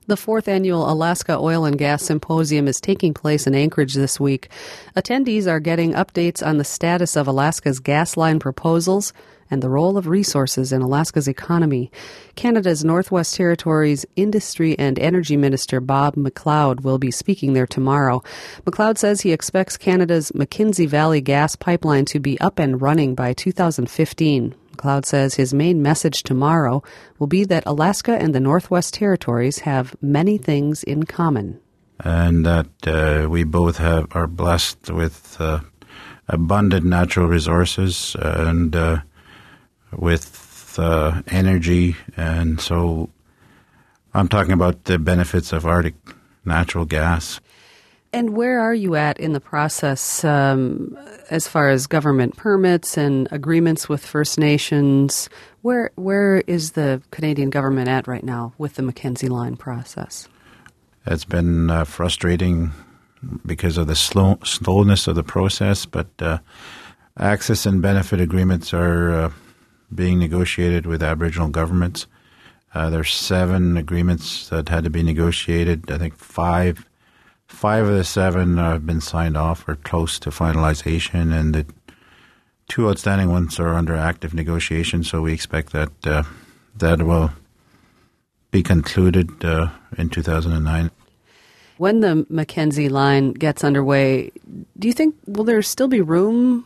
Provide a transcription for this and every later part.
The fourth annual Alaska Oil and Gas Symposium is taking place in Anchorage this week. Attendees are getting updates on the status of Alaska's gas line proposals and the role of resources in Alaska's economy. Canada's Northwest Territories Industry and Energy Minister Bob MacLeod will be speaking there tomorrow. MacLeod says he expects Canada's Mackenzie Valley gas pipeline to be up and running by 2015. MacLeod says his main message tomorrow will be that Alaska and the Northwest Territories have many things in common. And that we both are blessed with abundant natural resources and with energy. And so I'm talking about the benefits of Arctic natural gas. And where are you at in the process as far as government permits and agreements with First Nations? Where is the Canadian government at right now with the Mackenzie Line process? It's been frustrating because of the slowness of the process, but access and benefit agreements are being negotiated with Aboriginal governments. There's 7 agreements that had to be negotiated. I think 5 of the 7 have been signed off or close to finalization, and the 2 outstanding ones are under active negotiation, so we expect that that will be concluded in 2009. When the Mackenzie Line gets underway, do you think, will there still be room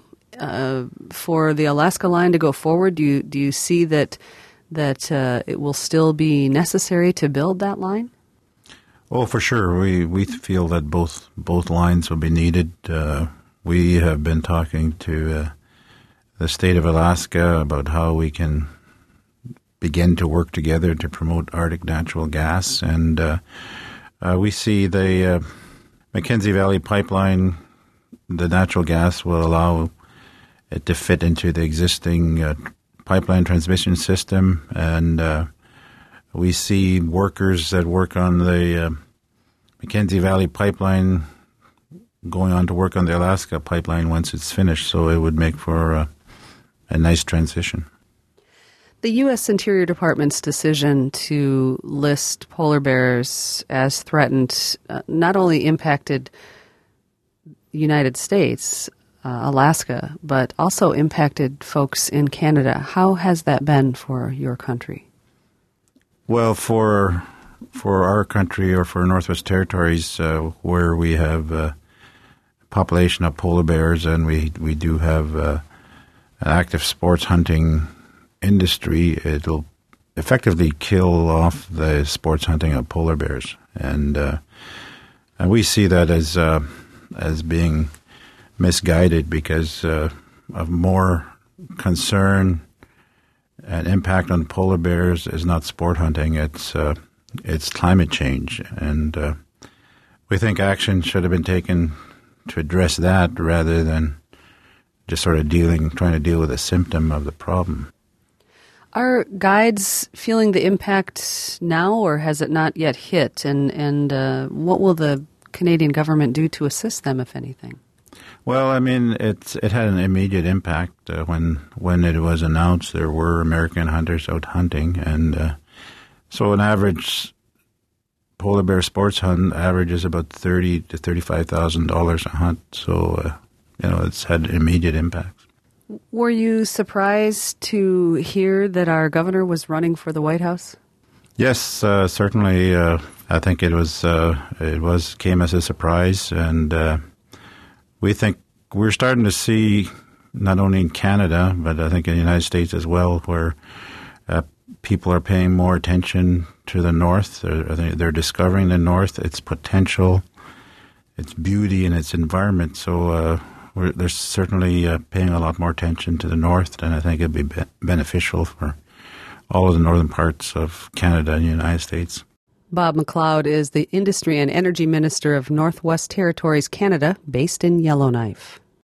for the Alaska Line to go forward? Do you see that it will still be necessary to build that line? Oh, for sure. We feel that both lines will be needed. We have been talking to the state of Alaska about how we can begin to work together to promote Arctic natural gas. And we see the Mackenzie Valley pipeline, the natural gas will allow it to fit into the existing pipeline transmission system. And we see workers that work on the Mackenzie Valley pipeline going on to work on the Alaska pipeline once it's finished, so it would make for a nice transition. The U.S. Interior Department's decision to list polar bears as threatened not only impacted the United States, Alaska, but also impacted folks in Canada. How has that been for your country? Well, for our country or for Northwest Territories, where we have a population of polar bears and we do have an active sports hunting industry, it'll effectively kill off the sports hunting of polar bears. And we see that as being misguided because of more concern and impact on polar bears is not sport hunting, it's climate change. And we think action should have been taken to address that rather than just sort of trying to deal with a symptom of the problem. Are guides feeling the impact now, or has it not yet hit? And what will the Canadian government do to assist them, if anything? Well, I mean, it had an immediate impact. When it was announced, there were American hunters out hunting, and so an average polar bear sports hunt averages about $30,000 to $35,000 a hunt. So, it's had immediate impacts. Were you surprised to hear that our governor was running for the White House? Yes, certainly. I think it came as a surprise, and we think we're starting to see, not only in Canada, but I think in the United States as well, where people are paying more attention to the North. They're discovering the North, its potential, its beauty, and its environment. So they're certainly paying a lot more attention to the North, and I think it'd be beneficial for all of the northern parts of Canada and the United States. Bob MacLeod is the Industry and Energy Minister of Northwest Territories, Canada, based in Yellowknife.